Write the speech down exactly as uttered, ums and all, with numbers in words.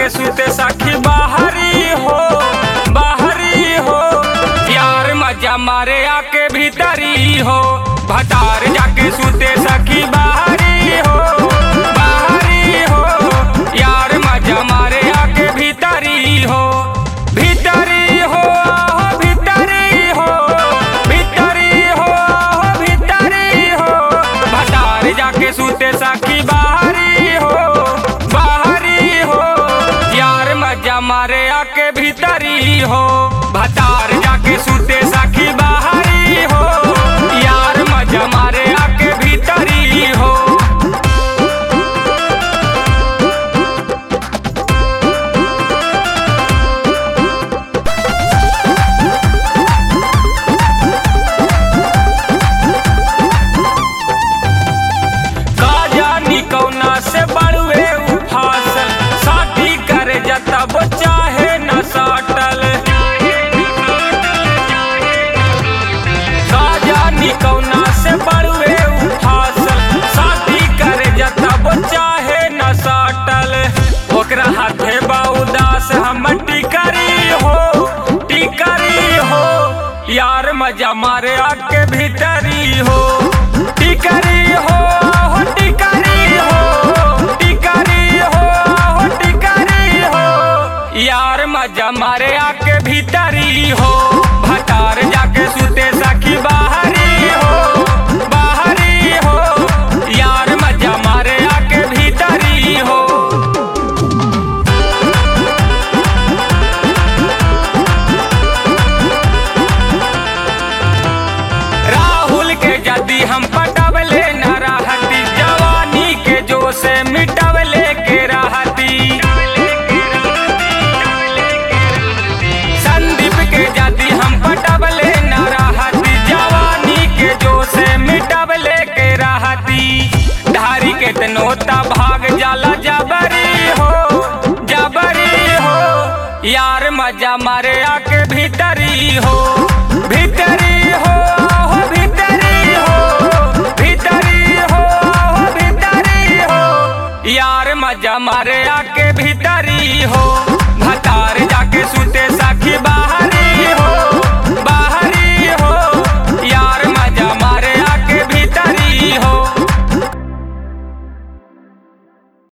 जाके सूते सखी बाहरी हो बाहरी हो। यार मजा मारे आके भीतरी हो भतार जाके सूते सखी बाहरी हो बाहरी हो। यार मजा मारे आके भीतरी हो भीतरी हो आहो भीतरी हो भीतरी हो आहो भीतरी हो। भतार जाके सूते सखी बाहरी हो बाहरी हो। यार मजा मारे आके भीतरी हो भतार जाके सूते सखी बाहरी हो। यार मजा मारे आके भीतरी हो। से बड़ुए उफासल शादी करे जता वो चाहे न साटल। जानी कौना से बड़ुए उफासल शादी करे जता वो चाहे न साटल। ओकरा हाथे बाउदास हम टिकरी हो टिकरी हो। यार मजा मारे आके भीतरी हो टिकरी हो हो टिकरी हो टिकरी हो हो टिकरी हो। यार मजा मारे आके भीतरी हो भतार जाके सूते सखी बाहरी हो बाहरी हो। यार मजा मारे आके भीतरी हो। राहुल के जदी हम पटवले न रहती जवानी के जो से मिटवले के रहती। संदीप के जदी हम पटवले न रहती जवानी के जो से मिटवले के रहती। धारी के तनोता भाग जाला जबरी हो जबरी हो। यार मजा मारे आके भीतरी हो भीतरी हो हो भीतरी हो भीतरी हो हो भीतरी हो। यार मजा मारे आके भीतरी हो भतार जाके सूते सखी।